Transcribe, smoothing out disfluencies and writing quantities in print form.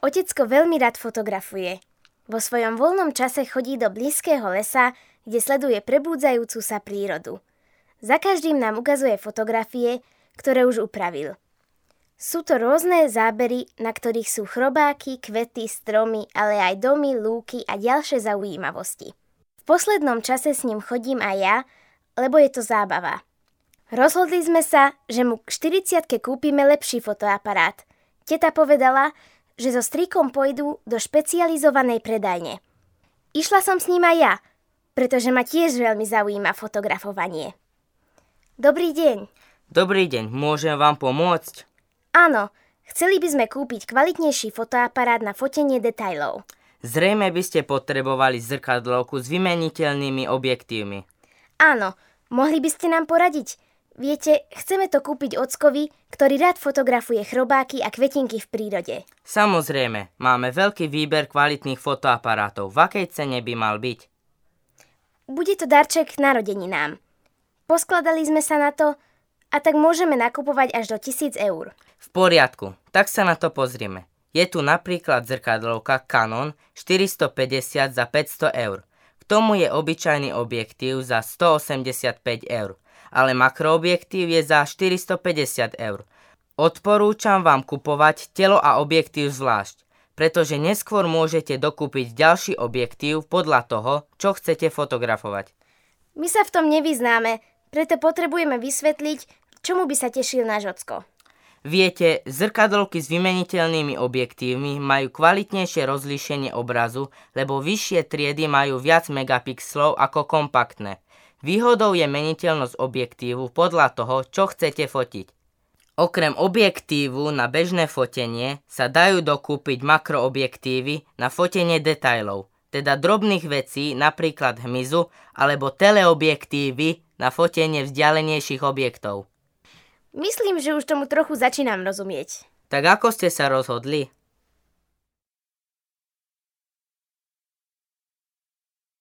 Otecko veľmi rád fotografuje. Vo svojom voľnom čase chodí do blízkeho lesa, kde sleduje prebúdzajúcu sa prírodu. Za každým nám ukazuje fotografie, ktoré už upravil. Sú to rôzne zábery, na ktorých sú chrobáky, kvety, stromy, ale aj domy, lúky a ďalšie zaujímavosti. V poslednom čase s ním chodím aj ja, lebo je to zábava. Rozhodli sme sa, že mu k 40-ke kúpime lepší fotoaparát. Teta povedala, že so strýkom pôjdu do špecializovanej predajne. Išla som s ním aj ja, pretože ma tiež veľmi zaujíma fotografovanie. Dobrý deň. Dobrý deň, môžem vám pomôcť? Áno, chceli by sme kúpiť kvalitnejší fotoaparát na fotenie detailov. Zrejme by ste potrebovali zrkadlovku s vymeniteľnými objektívmi. Áno, mohli by ste nám poradiť? Viete, chceme to kúpiť ockovi, ktorý rád fotografuje chrobáky a kvetinky v prírode. Samozrejme, máme veľký výber kvalitných fotoaparátov. V akej cene by mal byť? Bude to darček k narodeninám. Poskladali sme sa na to a tak môžeme nakupovať až do 1000 eur. V poriadku, tak sa na to pozrieme. Je tu napríklad zrkadlovka Canon 450 za 500 eur. K tomu je obyčajný objektív za 185 eur. Ale makroobjektív je za 450 eur. Odporúčam vám kupovať telo a objektív zvlášť, pretože neskôr môžete dokúpiť ďalší objektív podľa toho, čo chcete fotografovať. My sa v tom nevyznáme, preto potrebujeme vysvetliť, čomu by sa tešil náš ocko. Viete, zrkadlovky s vymeniteľnými objektívmi majú kvalitnejšie rozlíšenie obrazu, lebo vyššie triedy majú viac megapixelov ako kompaktné. Výhodou je meniteľnosť objektívu podľa toho, čo chcete fotiť. Okrem objektívu na bežné fotenie sa dajú dokúpiť makroobjektívy na fotenie detailov, teda drobných vecí, napríklad hmyzu, alebo teleobjektívy na fotenie vzdialenejších objektov. Myslím, že už tomu trochu začínam rozumieť. Tak ako ste sa rozhodli?